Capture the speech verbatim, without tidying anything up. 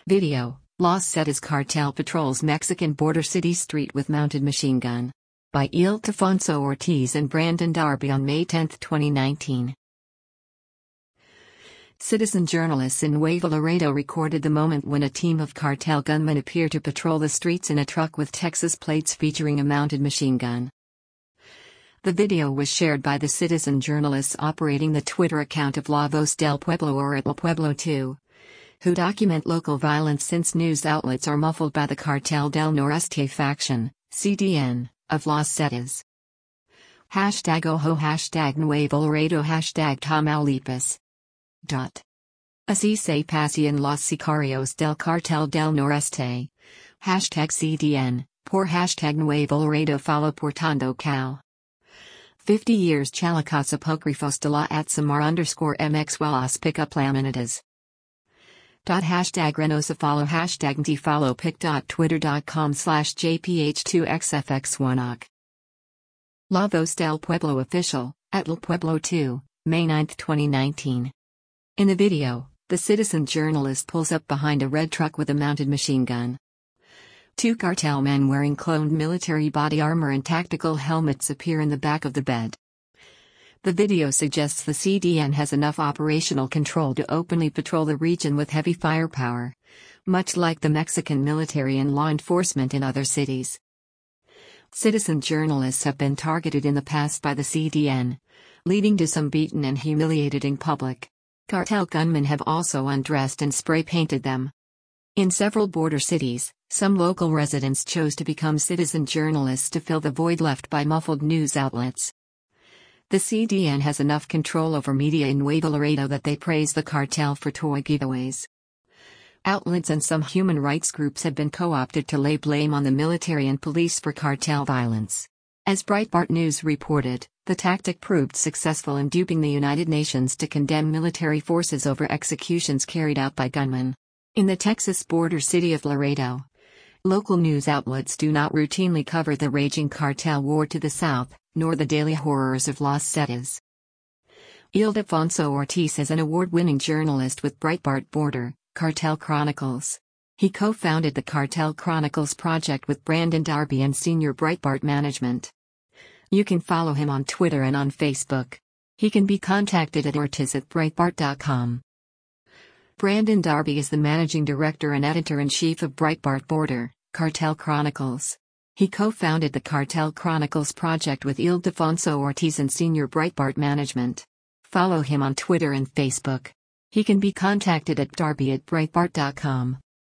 Video: Los Zetas cartel patrols Mexican border city street with mounted machine gun. By Ildefonso Ortiz and Brandon Darby on May tenth, twenty nineteen. Citizen journalists in Nuevo Laredo recorded the moment when a team of cartel gunmen appear to patrol the streets in a truck with Texas plates featuring a mounted machine gun. The video was shared by the citizen journalists operating the Twitter account of La Voz del Pueblo or at El Pueblo two, who document local violence since news outlets are muffled by the Cartel del Noreste faction, C D N, of Los Zetas. Hashtag Ojo Hashtag Nuevo Laredo Hashtag Tamaulipas. Dot. Así se pasean los sicarios del Cartel del Noreste. Hashtag C D N, por hashtag Nuevo Laredo follow portando cal. fifty years Chalecos Apócrifos de la Atzamar underscore mxuelas pickup laminadas. Dot hashtag Renosa follow hashtag Nti follow pic dot twitter dot com slash jph two xfx1oc. La Voz del Pueblo official, at El Pueblo two, May ninth, twenty nineteen. In the video, the citizen journalist pulls up behind a red truck with a mounted machine gun. Two cartel men wearing cloned military body armor and tactical helmets appear in the back of the bed. The video suggests the C D N has enough operational control to openly patrol the region with heavy firepower, much like the Mexican military and law enforcement in other cities. Citizen journalists have been targeted in the past by the C D N, leading to some beaten and humiliated in public. Cartel gunmen have also undressed and spray-painted them. In several border cities, some local residents chose to become citizen journalists to fill the void left by muffled news outlets. The C D N has enough control over media in Nuevo Laredo that they praise the cartel for toy giveaways. Outlets and some human rights groups have been co-opted to lay blame on the military and police for cartel violence. As Breitbart News reported, the tactic proved successful in duping the United Nations to condemn military forces over executions carried out by gunmen. In the Texas border city of Laredo, local news outlets do not routinely cover the raging cartel war to the south, nor the daily horrors of Los Zetas. Ildefonso Ortiz is an award-winning journalist with Breitbart Border, Cartel Chronicles. He co-founded the Cartel Chronicles project with Brandon Darby and senior Breitbart management. You can follow him on Twitter and on Facebook. He can be contacted at ortiz at breitbart dot com. Brandon Darby is the managing director and editor-in-chief of Breitbart Border, Cartel Chronicles. He co-founded the Cartel Chronicles project with Ildefonso Ortiz and senior Breitbart management. Follow him on Twitter and Facebook. He can be contacted at darby at breitbart dot com.